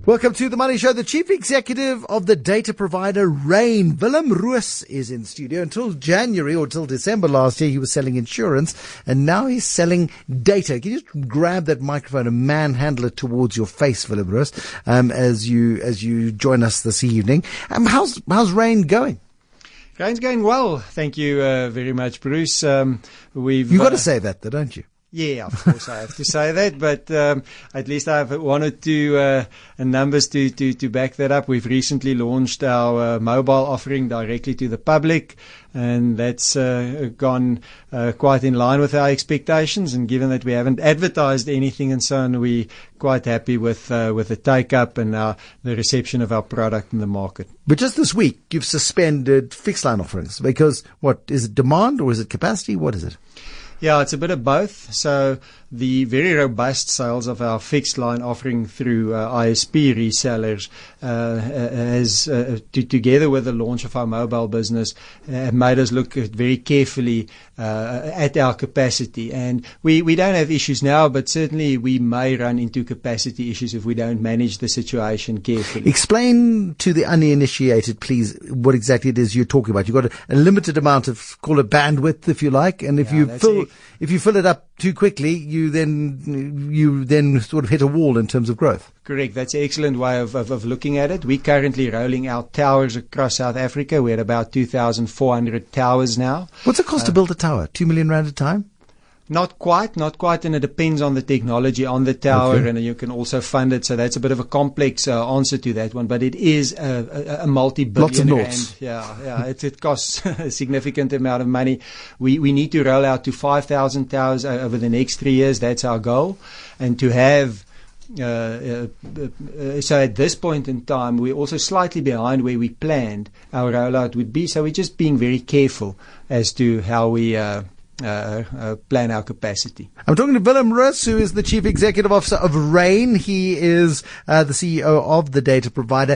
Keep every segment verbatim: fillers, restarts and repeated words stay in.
Welcome to The Money Show. The chief executive of the data provider Rain, Willem Roos, is in studio. Until January or till December last year, he was selling insurance, and now he's selling data. Can you just grab that microphone and manhandle it towards your face, Willem Roos, um, as you as you join us this evening? Um, how's how's Rain going? Rain's going well, thank you uh, very much, Bruce. Um, we've You've got to uh, say that, though, don't you? Yeah, of course I have to say that, but um, at least I have one or two uh, numbers to, to, to back that up. We've recently launched our uh, mobile offering directly to the public, and that's uh, gone uh, quite in line with our expectations. And given that we haven't advertised anything and so on, we're quite happy with uh, with the take-up and uh, the reception of our product in the market. But just this week, you've suspended fixed line offerings because, what, is it demand or is it capacity? What is it? Yeah, it's a bit of both. So the very robust sales of our fixed line offering through uh, I S P resellers uh, has, uh, to, together with the launch of our mobile business, uh, made us look very carefully uh, at our capacity. And we, we don't have issues now, but certainly we may run into capacity issues if we don't manage the situation carefully. Explain to the uninitiated, please, what exactly it is you're talking about. You've got a, a limited amount of, call it bandwidth, if you like, and if Yeah, you that's fill... it. If you fill it up too quickly, you then you then sort of hit a wall in terms of growth. Correct. That's an excellent way of, of, of looking at it. We're currently rolling out towers across South Africa. We're at about two thousand four hundred towers now. What's it cost Uh, to build a tower? Two million rand a time? Not quite, not quite, and it depends on the technology on the tower, Okay. and you can also fund it. So that's a bit of a complex uh, answer to that one, but it is a, a, a multi-billion Lots of rand. noughts. Yeah, yeah, it, it costs a significant amount of money. We we need to roll out to five thousand towers uh, over the next three years. That's our goal, and to have. Uh, uh, uh, so at this point in time, we're also slightly behind where we planned our rollout would be. So we're just being very careful as to how we. Uh, Uh, uh, plan our capacity. I'm talking to Willem Roos, who is the Chief Executive Officer of Rain. He is uh, the C E O of the data provider.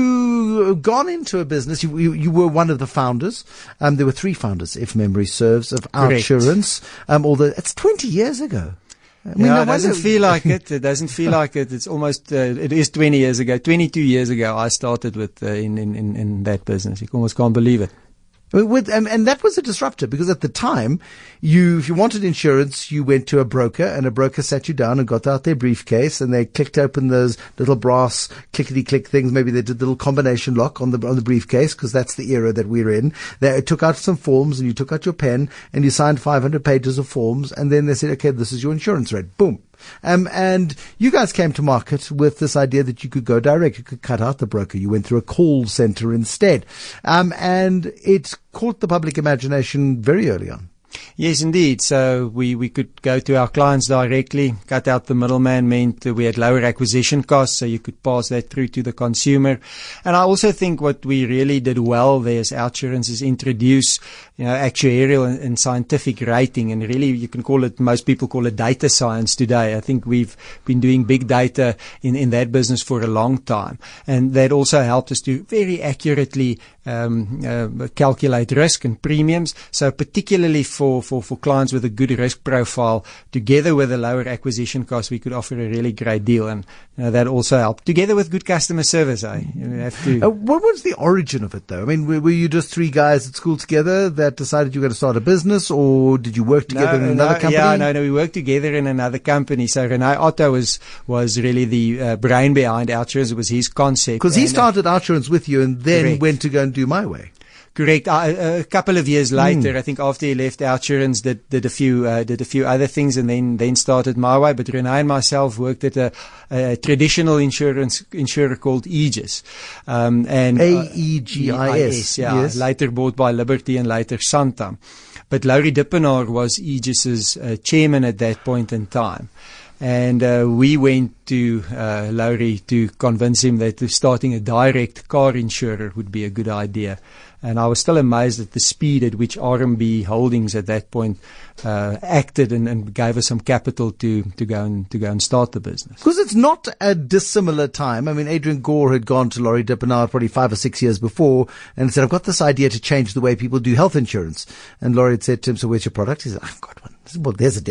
You gone into a business. You, you, you were one of the founders. Um, there were three founders, if memory serves, of Correct. Outsurance. Um, although it's twenty years ago. I mean, yeah, I it doesn't wonder- feel like it. It doesn't feel like it. It's almost. Uh, it is twenty years ago. Twenty-two years ago, I started with uh, in, in in in that business. You almost can't believe it. With, and, and that was a disruptor because at the time, you, if you wanted insurance, you went to a broker and a broker sat you down and got out their briefcase and they clicked open those little brass clickety-click things. Maybe they did the little combination lock on the, on the briefcase because that's the era that we're in. They took out some forms and you took out your pen and you signed five hundred pages of forms and then they said, okay, this is your insurance rate. Boom. Um, and you guys came to market with this idea that you could go direct. You could cut out the broker. You went through a call center instead. Um, and it caught the public imagination very early on. Yes, indeed. So we, we could go to our clients directly, cut out the middleman, meant we had lower acquisition costs, so you could pass that through to the consumer. And I also think what we really did well there as Outsurance is introduce, you know, actuarial and, and scientific rating, and really you can call it, most people call it data science today. I think we've been doing big data in, in that business for a long time. And that also helped us to very accurately um, uh, calculate risk and premiums. So particularly for For, for clients with a good risk profile, together with a lower acquisition cost, we could offer a really great deal, and you know, that also helped. Together with good customer service, I you know, have to. Uh, what was the origin of it, though? I mean, were, were you just three guys at school together that decided you were going to start a business, or did you work together no, in another no, company? Yeah, no, no, we worked together in another company. So Renee Otto was was really the uh, brain behind Outsurance. It was his concept. Because he And, uh, started Outsurance with you and then Correct. went to go and do My Way. Correct. Uh, a couple of years later, Mm. I think after he left Outsurance, did did a few uh, did a few other things, and then then started My Way. But Renee and myself worked at a, a traditional insurance insurer called Aegis, um, and A E G I S. yeah, Yes. later bought by Liberty and later Santam. But Laurie Dippenaar was Aegis's uh, chairman at that point in time. And uh, we went to uh, Laurie to convince him that starting a direct car insurer would be a good idea. And I was still amazed at the speed at which R M B Holdings at that point uh, acted and, and gave us some capital to, to go and to go and start the business. Because it's not a dissimilar time. I mean, Adrian Gore had gone to Laurie Dippenaar probably five or six years before and said, I've got this idea to change the way people do health insurance. And Laurie had said to him, so where's your product? He said, I've got one. I said, well, there's a desk.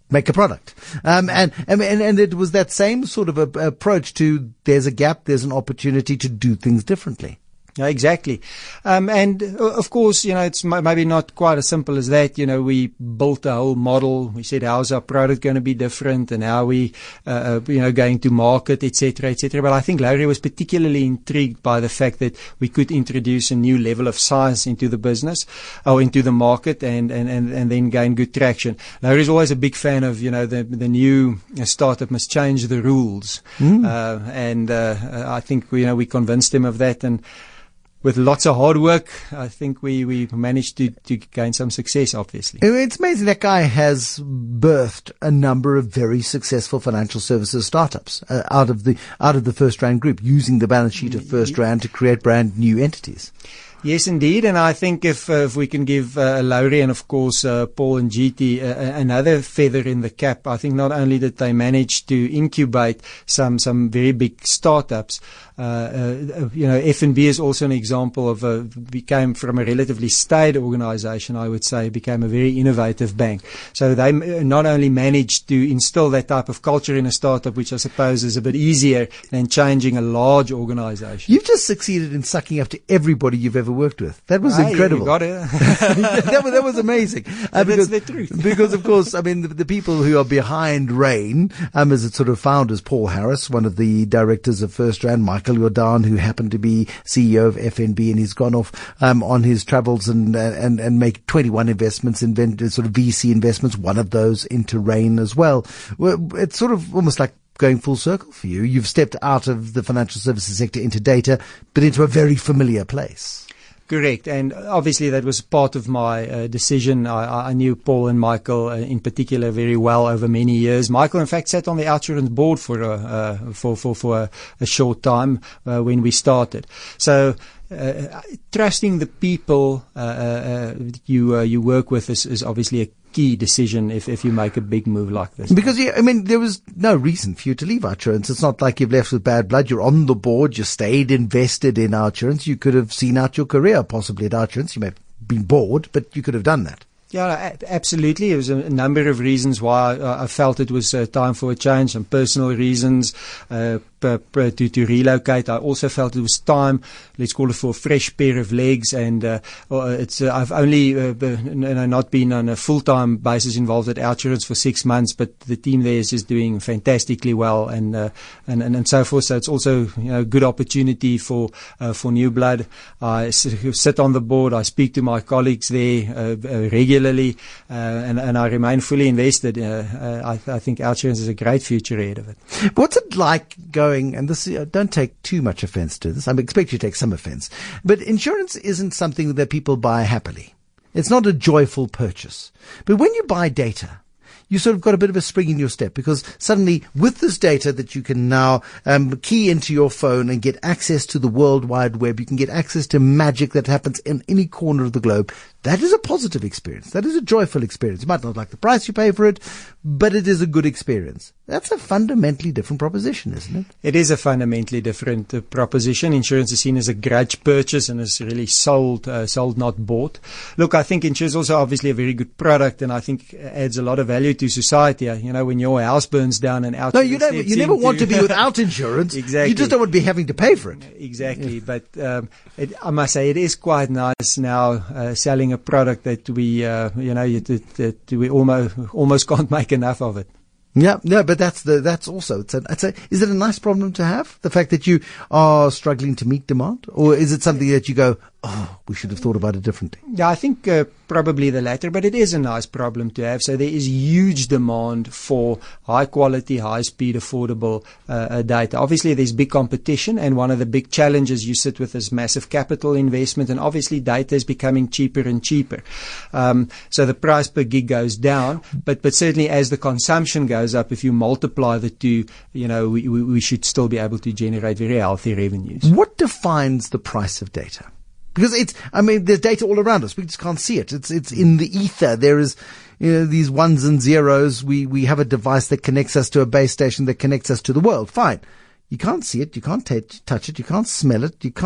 make a product. Um, and, and, and it was that same sort of a, approach to there's a gap, there's an opportunity to do things differently. Yeah, exactly. Um, and uh, of course, you know, it's m- maybe not quite as simple as that. You know, we built a whole model. We said, how's our product going to be different and how we, uh, you know, going to market, et cetera, et cetera. But I think Lowry was particularly intrigued by the fact that we could introduce a new level of science into the business or into the market and, and, and, and then gain good traction. Lowry is always a big fan of, you know, the, the new startup must change the rules. Mm. Uh, and, uh, I think, you know, we convinced him of that, and with lots of hard work, I think we, we managed to, to gain some success, obviously. It's amazing that guy has birthed a number of very successful financial services startups uh, out of the out of the FirstRand group, using the balance sheet of FirstRand to create brand new entities. Yes, indeed. And I think if uh, if we can give uh, Lowry and, of course, uh, Paul and G T uh, another feather in the cap, I think not only did they manage to incubate some, some very big startups, uh, uh, you know, F N B is also an example of a, became from a relatively staid organization, I would say, became a very innovative bank. So they not only managed to instill that type of culture in a startup, which I suppose is a bit easier than changing a large organization. You've just succeeded in sucking up to everybody you've ever worked with. That was ah, incredible. You got it. that, was, that was amazing. Uh, because, that's the truth. because, of course, I mean, the, the people who are behind Rain, um, as its sort of founders, Paul Harris, one of the directors of FirstRand, Michael Jordan, who happened to be C E O of F N B, and he's gone off um, on his travels and and and make twenty-one investments, in sort of V C investments, one of those into Rain as well. Well, it's sort of almost like going full circle for you. You've stepped out of the financial services sector into data, but into a very familiar place. Correct, and obviously that was part of my uh, decision. I, I knew Paul and Michael uh, in particular very well over many years. Michael, in fact, sat on the OUTsurance board for a, uh, for for for a, a short time uh, when we started. So. Uh, trusting the people uh, uh, you uh, you work with is, is obviously a key decision if, if you make a big move like this. Because, yeah, I mean, there was no reason for you to leave OUTsurance. It's not like you've left with bad blood. You're on the board. You stayed invested in OUTsurance. You could have seen out your career possibly at OUTsurance. You may have been bored, but you could have done that. Yeah, absolutely. There was a number of reasons why I felt it was uh, time for a change. Some personal reasons uh, p- p- to, to relocate. I also felt it was time, let's call it, for a fresh pair of legs. And uh, it's uh, I've only uh, been, you know, not been on a full-time basis involved at OUTsurance for six months, but the team there is just doing fantastically well, and uh, and, and and so forth. So it's also, you know, a good opportunity for uh, for new blood. I sit on the board. I speak to my colleagues there uh, regularly. Uh, and, and I remain fully invested. Uh, uh, I, I think OUTsurance is a great future ahead of it. What's it like going, and this, uh, don't take too much offense to this, I expect you to take some offense, but insurance isn't something that people buy happily. It's not a joyful purchase. But when you buy data, you sort of got a bit of a spring in your step, because suddenly with this data that you can now um, key into your phone and get access to the World Wide Web, you can get access to magic that happens in any corner of the globe. That is a positive experience. That is a joyful experience. You might not like the price you pay for it, but it is a good experience. That's a fundamentally different proposition, isn't it? It is a fundamentally different uh, proposition. Insurance is seen as a grudge purchase and is really sold, uh, sold, not bought. Look, I think insurance is also obviously a very good product, and I think adds a lot of value to society. You know, when your house burns down and out. No, you never, you never want to be without insurance. Exactly. You just don't want to be having to pay for it. Exactly. But um, it, I must say, it is quite nice now uh, selling a product that we, uh, you know, that, that we almost almost can't make enough of it. Yeah, no, but that's the that's also it's a, it's a is it a nice problem to have, the fact that you are struggling to meet demand, or is it something that you go, oh, we should have thought about it differently? Yeah, I think uh, probably the latter, but it is a nice problem to have. So there is huge demand for high quality, high speed, affordable uh, uh, data. Obviously, there's big competition, and one of the big challenges you sit with is massive capital investment, and obviously data is becoming cheaper and cheaper. Um, so the price per gig goes down, but but certainly as the consumption goes up, if you multiply the two, you know, we, we, we should still be able to generate very healthy revenues. What defines the price of data? Because it's, I mean, there's data all around us. We just can't see it. It's, it's in the ether. There is, you know, these ones and zeros. We, we have a device that connects us to a base station that connects us to the world. Fine. You can't see it. You can't t- touch it. You can't smell it. You can't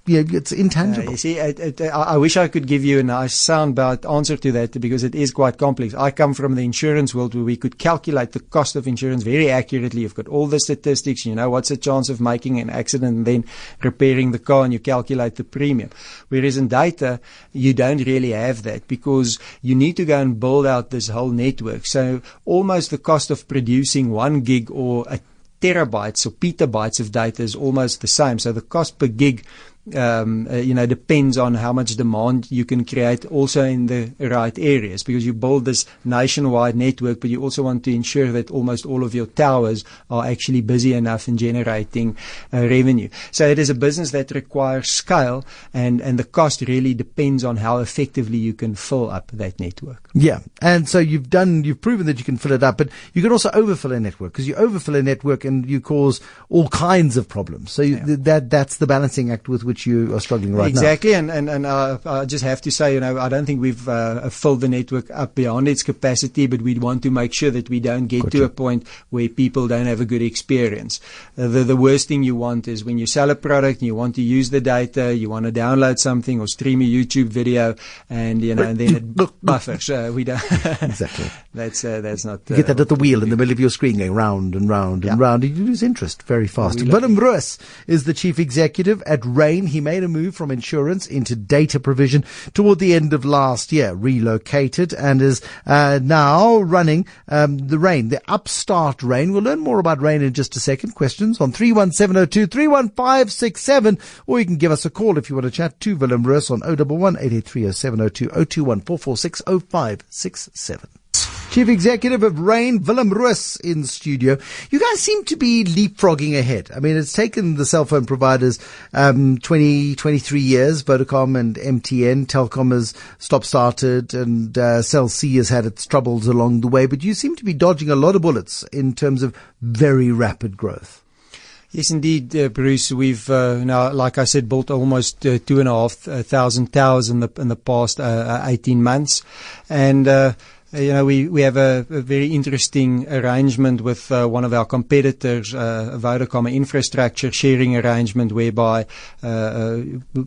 yeah, it's intangible. Uh, you see, it, it, I, I wish I could give you a nice soundbite answer to that because it is quite complex. I come from the insurance world where we could calculate the cost of insurance very accurately. You've got all the statistics, you know, what's the chance of making an accident and then repairing the car, and you calculate the premium. Whereas in data, you don't really have that because you need to go and build out this whole network. So almost the cost of producing one gig or a terabytes or petabytes of data is almost the same. So the cost per gig Um, uh, you know, depends on how much demand you can create also in the right areas, because you build this nationwide network, but you also want to ensure that almost all of your towers are actually busy enough in generating uh, revenue. So it is a business that requires scale, and, and the cost really depends on how effectively you can fill up that network. Yeah. And so you've done, you've proven that you can fill it up, but you can also overfill a network, because you overfill a network and you cause all kinds of problems. So you, yeah. that, that's the balancing act with which you are struggling right exactly. now. Exactly, and, and, and uh, I just have to say, you know, I don't think we've uh, filled the network up beyond its capacity, but we want to make sure that we don't get gotcha. to a point where people don't have a good experience. Uh, the, the worst thing you want is when you sell a product and you want to use the data, you want to download something or stream a YouTube video, and, you know, and then it buffers. Uh, we don't. Exactly. That's, uh, that's not. Uh, you get that little wheel in the middle of your screen going round and round and yeah. round, and you lose interest very fast. Willem Roos is the chief executive at Rain. He made a move from insurance into data provision toward the end of last year, relocated, and is uh, now running um, the Rain, the upstart Rain. We'll learn more about Rain in just a second. Questions on three one seven oh two, three one five six seven, or you can give us a call if you want to chat to Willem Roos on oh one one, eight eight three oh seven oh two, oh two one, four four six oh five six seven. Chief Executive of Rain, Willem Roos in studio. You guys seem to be leapfrogging ahead. I mean, it's taken the cell phone providers um, twenty, twenty-three years, Vodacom and M T N. Telkom has stop-started, and uh, Cell C has had its troubles along the way. But you seem to be dodging a lot of bullets in terms of very rapid growth. Yes, indeed, uh, Bruce. We've uh, now, like I said, built almost uh, two and a half uh, thousand towers in the in the past uh, eighteen months, and uh, you know, we, we have a, a very interesting arrangement with uh, one of our competitors, uh, Vodacom, an infrastructure sharing arrangement whereby uh, uh,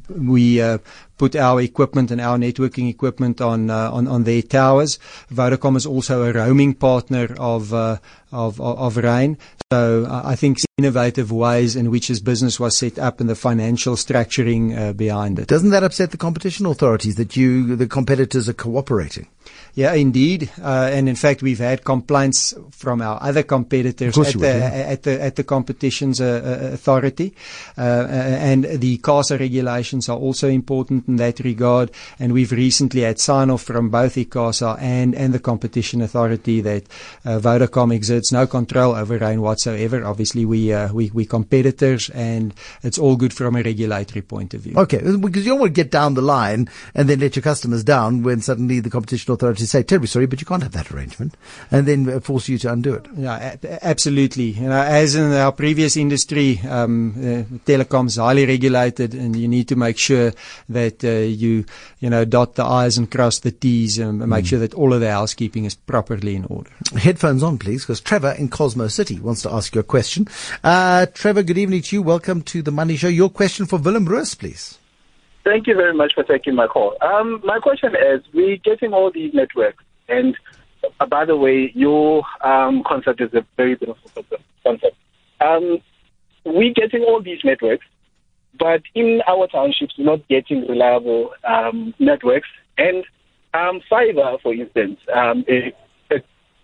we uh, put our equipment and our networking equipment on uh, on, on their towers. Vodacom is also a roaming partner of uh, of, of, of Rain. So uh, I think innovative ways in which this business was set up and the financial structuring uh, behind it. Doesn't that upset the competition authorities that you, the competitors, are cooperating? Yeah, indeed. Uh, and in fact, we've had complaints from our other competitors at the, would, yeah. at the at the competition's uh, authority. Uh, and the CASA regulations are also important in that regard. And we've recently had sign-off from both the CASA and, and the competition authority that uh, Vodacom exerts no control over Rain whatsoever. Obviously, we, uh, we, we competitors, and it's all good from a regulatory point of view. Okay, because you don't want to get down the line and then let your customers down when suddenly the competition authority say, terribly sorry, but you can't have that arrangement, and then force you to undo it. Yeah, absolutely. You know, as in our previous industry, um, uh, telecom's highly regulated, and you need to make sure that uh, you, you know, dot the I's and cross the T's, and make mm. sure that all of the housekeeping is properly in order. Headphones on, please, because Trevor in Cosmo City wants to ask you a question. Uh, Trevor, good evening to you. Welcome to the Money Show. Your question for Willem Roos, please. Thank you very much for taking my call. Um, my question is, we're getting all these networks, and uh, by the way, your um, concept is a very beautiful concept. Um, we're getting all these networks, but in our townships, we're not getting reliable um, networks. And um, fiber, for instance, um, is, is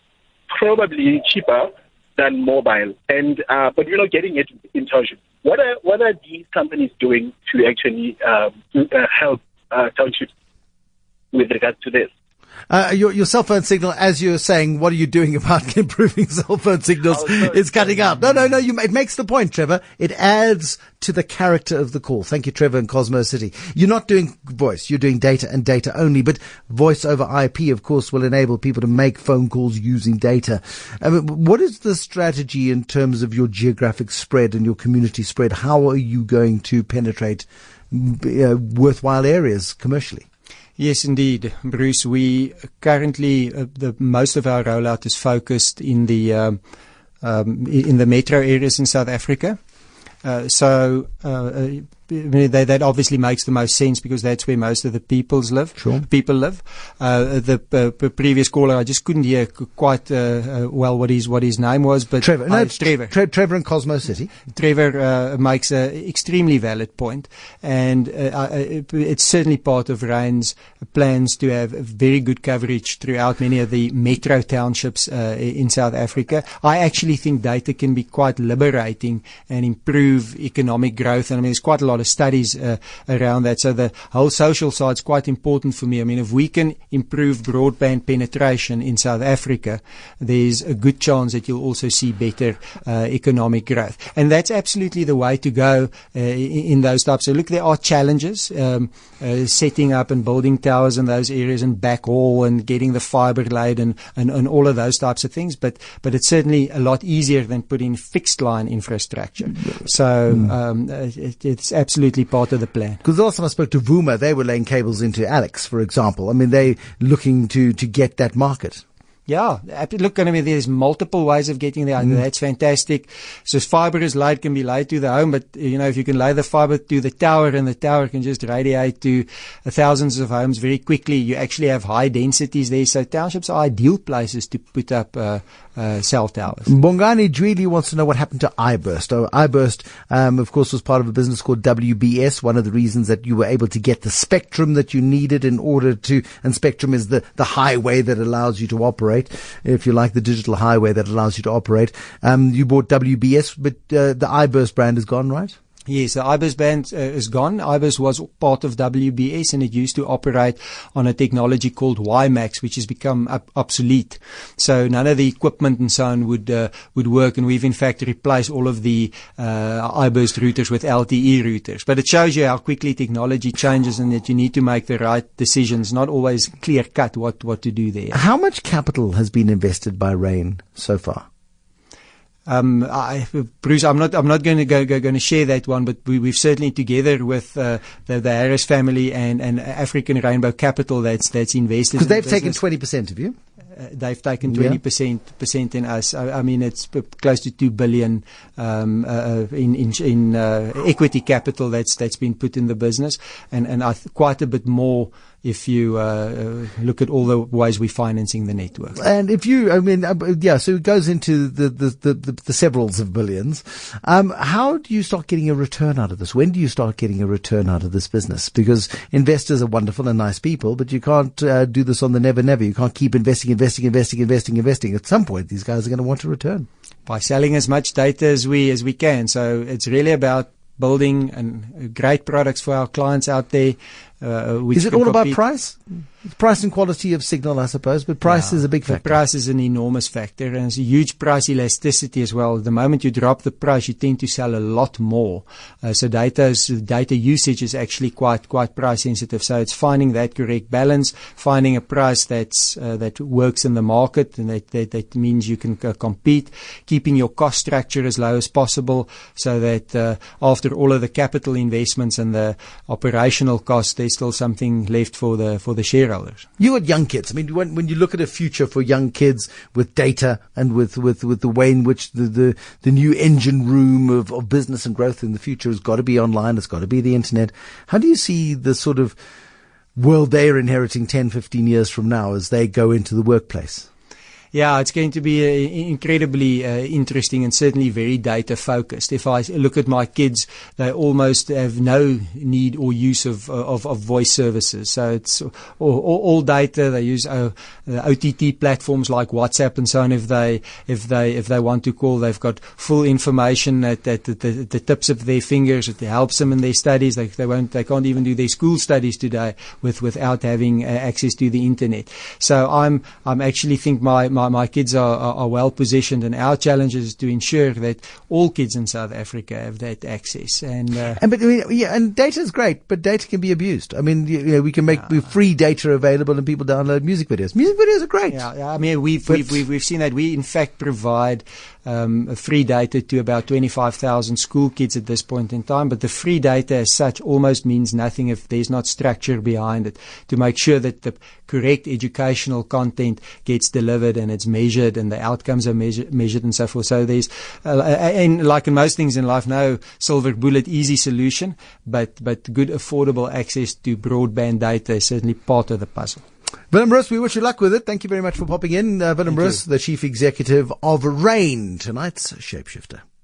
probably cheaper than mobile, and uh, but we're not getting it in townships. What are what are these companies doing to actually uh, to, uh, help uh, townships with regards to this? Uh, your, your cell phone signal, as you're saying, what are you doing about improving cell phone signals? Oh, sorry, it's cutting out. No, no, no. You, it makes the point, Trevor. It adds to the character of the call. Thank you, Trevor in Cosmo City. You're not doing voice. You're doing data and data only. But voice over I P, of course, will enable people to make phone calls using data. I mean, what is the strategy in terms of your geographic spread and your community spread? How are you going to penetrate uh, worthwhile areas commercially? Yes, indeed, Bruce. We currently, uh, the most of our rollout is focused in the um, um, in the metro areas in South Africa. Uh, so uh, that, that obviously makes the most sense because that's where most of the peoples live. Sure. People live. Uh, the uh, previous caller, I just couldn't hear quite uh, uh, well what his what his name was, but Trevor. No, uh, it's Trevor. Tre- Trevor in Cosmo City. Trevor uh, makes an extremely valid point, and uh, it's certainly part of RAIN's plans to have very good coverage throughout many of the metro townships uh, in South Africa. I actually think data can be quite liberating and improve economic growth, and I mean there's quite a lot of studies uh, around that. So the whole social side is quite important for me. I mean, if we can improve broadband penetration in South Africa, there's a good chance that you'll also see better uh, economic growth, and that's absolutely the way to go uh, in, in those types. So look, there are challenges um, uh, setting up and building towers in those areas and backhaul and getting the fiber laid and, and, and all of those types of things, but but it's certainly a lot easier than putting fixed line infrastructure. So um, it, it's absolutely part of the plan. Because last time I spoke to Vuma, they were laying cables into Alex, for example. I mean, they looking to, to get that market. Yeah, look, I mean, there's multiple ways of getting there. Mm. That's fantastic. So fiber is laid, can be laid to the home, but, you know, if you can lay the fiber to the tower and the tower can just radiate to uh, thousands of homes very quickly, you actually have high densities there. So townships are ideal places to put up uh, uh, cell towers. Bongani Dwili wants to know what happened to iBurst. Oh, iBurst, um, of course, was part of a business called W B S. One of the reasons that you were able to get the spectrum that you needed in order to, and spectrum is the, the highway that allows you to operate. If you like, the digital highway that allows you to operate. Um, you bought W B S, but uh, the iBurst brand is gone, right? Yes, the iBurst brand uh, is gone. iBurst was part of W B S and it used to operate on a technology called WiMAX, which has become up, obsolete. So none of the equipment and so on would uh, would work, and we've in fact replaced all of the uh, iBurst routers with L T E routers. But it shows you how quickly technology changes and that you need to make the right decisions, not always clear cut what, what to do there. How much capital has been invested by RAIN so far? Um, I, Bruce, I'm not, I'm not going to go, go, going to share that one, but we, we've certainly together with, uh, the, the Harris family and, and African Rainbow Capital that's, that's invested. Because they've the taken twenty percent of you. Uh, they've taken twenty percent, yeah. percent in us. I, I mean, it's p- close to two billion, um, uh, in, in, in, uh, equity capital that's, that's been put in the business, and, and I th- quite a bit more if you uh, look at all the ways we're financing the network. And if you, I mean, uh, yeah, so it goes into the, the, the, the, the severals of billions. Um, how do you start getting a return out of this? When do you start getting a return out of this business? Because investors are wonderful and nice people, but you can't uh, do this on the never, never. You can't keep investing, investing, investing, investing, investing. At some point, these guys are going to want a return. By selling as much data as we, as we can. So it's really about building and great products for our clients out there. Uh, which is it all compete. About price? Price and quality of signal, I suppose, but price yeah, is a big factor. Price is an enormous factor, and it's a huge price elasticity as well. The moment you drop the price, you tend to sell a lot more. Uh, so data is, data usage is actually quite quite price sensitive. So it's finding that correct balance, finding a price that's uh, that works in the market, and that that, that means you can uh, compete, keeping your cost structure as low as possible, so that uh, after all of the capital investments and the operational costs, there's still something left for the for the shareholders. You got young kids. I mean, when when you look at a future for young kids with data and with, with, with the way in which the, the, the new engine room of, of business and growth in the future has got to be online, it's got to be the internet. How do you see the sort of world they're inheriting ten, fifteen years from now as they go into the workplace? Yeah, it's going to be uh, incredibly uh, interesting and certainly very data focused. If I look at my kids, they almost have no need or use of of, of voice services. So it's all, all data. They use uh, O T T platforms like WhatsApp and so on. If they if they if they want to call, they've got full information at, at the, the, the tips of their fingers. It helps them in their studies. They they won't they can't even do their school studies today with without having uh, access to the internet. So I'm I'm actually think my my My kids are, are, are well positioned, and our challenge is to ensure that all kids in South Africa have that access. And, uh, and but I mean, yeah, and data is great, but data can be abused. I mean, you know, we can make yeah. free data available, and people download music videos. Music videos are great. Yeah, yeah I mean, we've, we've we've we've seen that. We in fact provide um, free data to about twenty-five thousand school kids at this point in time. But the free data as such almost means nothing if there's not structure behind it to make sure that the correct educational content gets delivered and it's measured and the outcomes are measure, measured and so forth. So there's, uh, and like in most things in life, no silver bullet, easy solution, but, but good affordable access to broadband data is certainly part of the puzzle. Willem Bruce, we wish you luck with it. Thank you very much for popping in. Uh, Willem Bruce, the Chief Executive of RAIN, tonight's Shapeshifter.